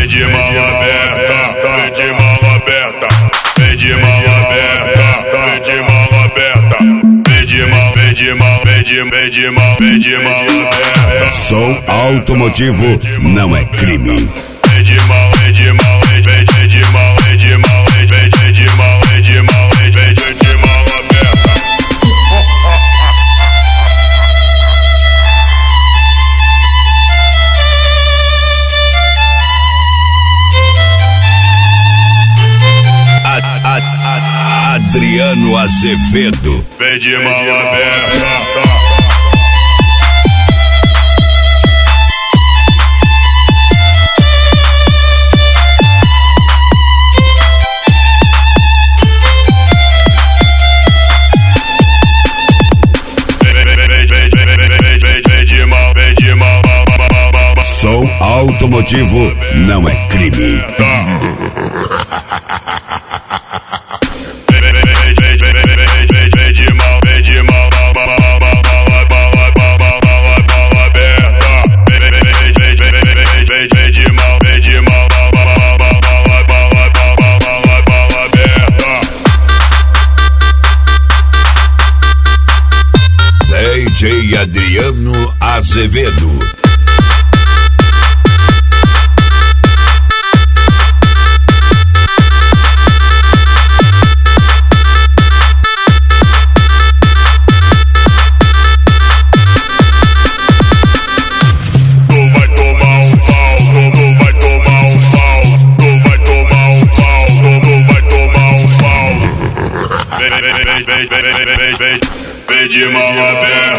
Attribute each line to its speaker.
Speaker 1: vem de mão aberta, vem de mão aberta, vem de mão aberta, vem de mão aberta, vem de mão, vem de mão, vem de mão, vem de mão aberta.
Speaker 2: Som automotivo não é crime.
Speaker 1: Vem de mão, vem de mão, vem de mão, vem de mão, vem de mão, vem de mão, vem de mão aberta.
Speaker 2: Adriano Azevedo.
Speaker 1: Vem de mão aberta.
Speaker 2: Som automotivo não é crime. DJ Adriano Azevedo.
Speaker 1: Vem de mão aberta.